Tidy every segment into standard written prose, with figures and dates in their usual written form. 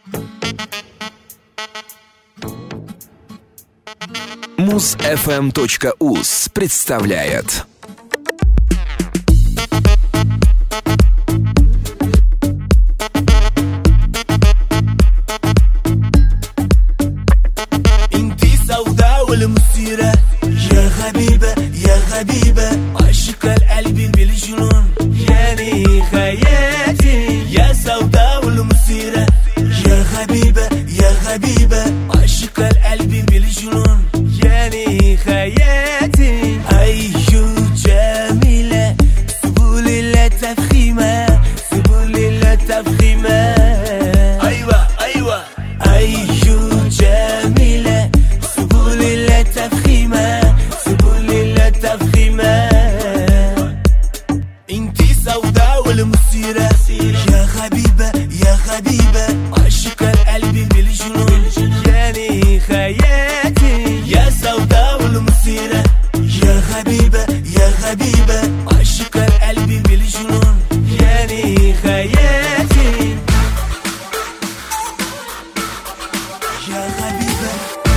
Muzfm.uz представляет انتي سوداء والمثيرة يا غبيبة يا غبيبة عشق القلب بالجنون يعني خياتي يا سوداء والمثيرة يا غبيبة يا غبيبة عشق القلب بالجنون يعني خياتي أيو جميلة سبول الله تفخيمة سبول الله تفخيمة أيوة أيوة أيو جميلة سبول الله تفخيمة سبول الله تفخيمة انتي سوداء والمثيرة يا غبيبة يا غبيبة عشق القلب بالجنون يعني خياتي يا سوداء والمثيرة يا غبيبة يا غبيبة عشق القلب بالجنون يعني خياتي يا غبيبة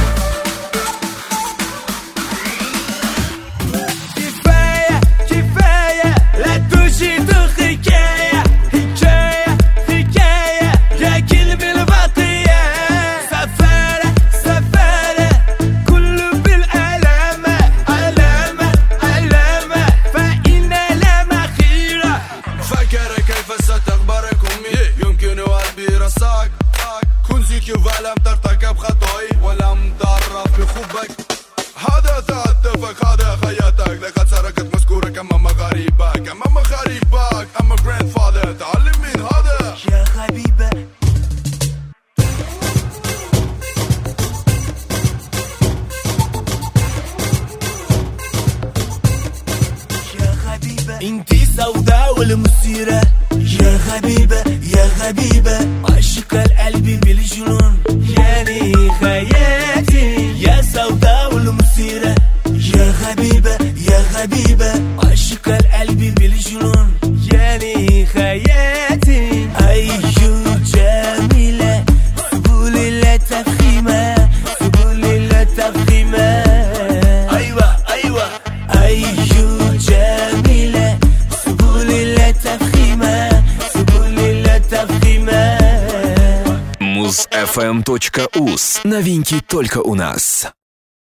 كفاية كفاية لا تجد حكاية حكاية حكاية يا كلب البقية سفارة سفارة كله بالألامة علامة علامة فإن لا خيرة فكر كيف ستخبرك أمي يمكن قلبي رصاك كنزك ولم ترتكب خطأي ولم تعرف بخبك هذا اتفق هذا خياتك لقد سرقت مذكورك أمام غريبك أمام غريبك أما grandfather تعلم من هذا يا غبيبة يا غبيبة انتي سوداء والمثيرة يا غبيبة يا غبيبة عشق القلب بالجنون يعني خياتي يا سوداء والمثيرة يا غبيبة يا غبيبة عشق القلب بالجنون يعني خياتي أيو جميلة سبول الله تفخيمة سبول الله تفخيمة أيوة أيوة أيو جميلة سبول الله تفخيمة سبول الله تفخيمة Muzfm.uz. Новинки только у нас.